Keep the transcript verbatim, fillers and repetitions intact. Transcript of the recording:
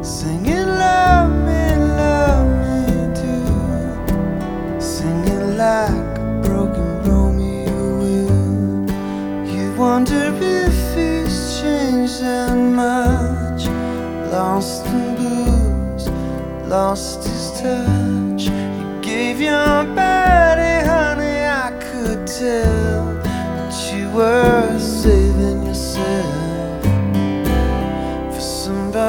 singing love me, love me too, singing like a broken Romeo will. You wonder if he's changed that much, lost in blues, lost his touch. You gave your body